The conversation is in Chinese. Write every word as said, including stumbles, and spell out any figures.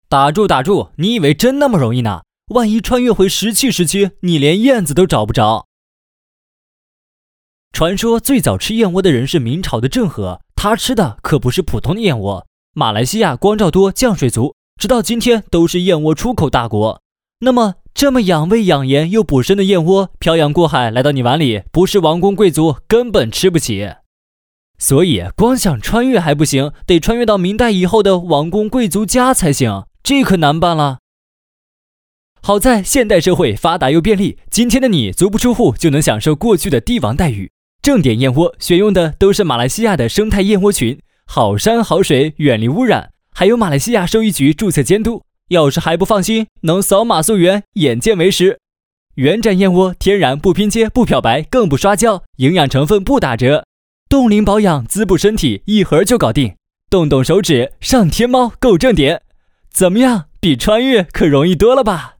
打住打住，你以为真那么容易呢？万一穿越回石器时期，你连燕子都找不着。传说最早吃燕窝的人是明朝的郑和，他吃的可不是普通的燕窝。马来西亚光照多降水族，直到今天都是燕窝出口大国。那么这么养胃养颜又补身的燕窝漂洋过海来到你碗里，不是王公贵族根本吃不起。所以光想穿越还不行，得穿越到明代以后的王公贵族家才行，这可难办了。好在现代社会发达又便利，今天的你足不出户就能享受过去的帝王待遇。正点燕窝选用的都是马来西亚的生态燕窝群，好山好水，远离污染，还有马来西亚兽医局注册监督。要是还不放心，能扫码溯源，眼见为实。原展燕窝天然不拼接不漂白更不刷胶，营养成分不打折，冻龄保养滋补身体，一盒就搞定。动动手指上天猫购正点，怎么样？比穿越可容易多了吧？